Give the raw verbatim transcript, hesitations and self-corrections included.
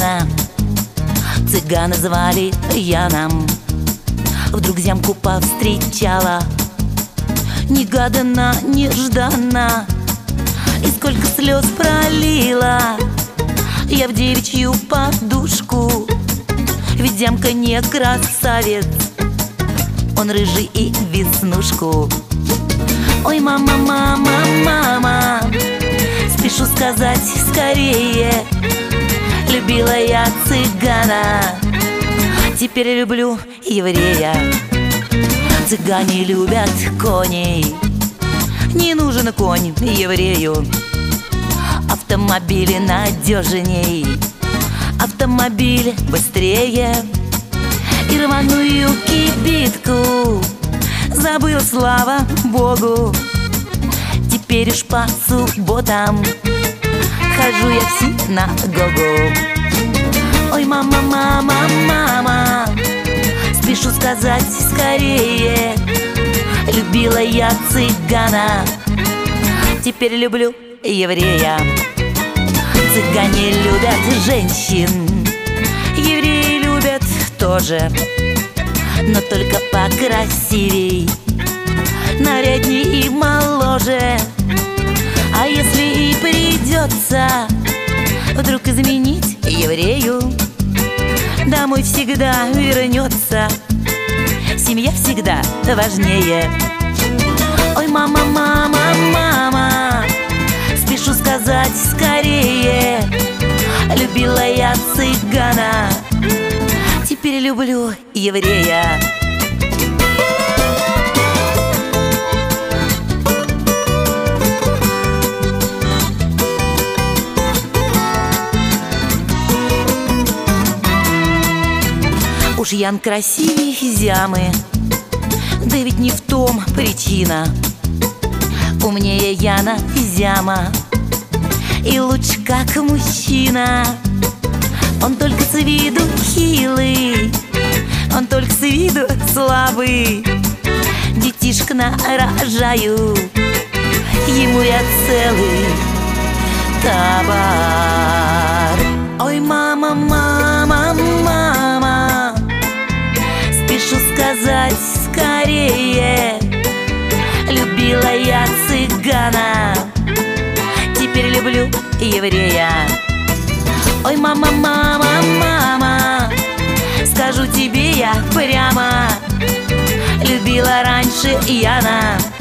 цыгана. Цыгана звали Яном. Вдруг зямку повстречала, негаданно, нежданно, и сколько слез пролила я в девичью подушку. Ведь зямка не красавец, он рыжий и в веснушку. Ой, мама, мама, мама, спешу сказать скорее, любила я цыгана, теперь люблю еврея. Цыгане любят коней, не нужен конь еврею. Автомобили надежней, автомобиль быстрее. И рваную кибитку забыл, слава Богу. Теперь уж по субботам хожу я в синагогу. Ой, мама, мама, мама, спешу сказать скорее, любила я цыгана, теперь люблю еврея. Цыгане любят женщин, евреи любят тоже, но только покрасивей, нарядней и моложе. А если и придется вдруг изменить еврею, домой всегда вернется, семья всегда важнее. Ой, мама, мама, мама, спешу сказать скорее, любила я цыгана, теперь люблю еврея. Уж Ян красивей зямы, да ведь не в том причина. Умнее Яна зяма, и лучше как мужчина. Он только с виду хилый, он только с виду слабый. Детишек нарожаю, ему я целый табор. Ой, мама, мама, мама, спешу сказать скорее, любила я цыгана, теперь люблю еврея. Ой, мама, мама, мама, скажу тебе я прямо, любила раньше Яна,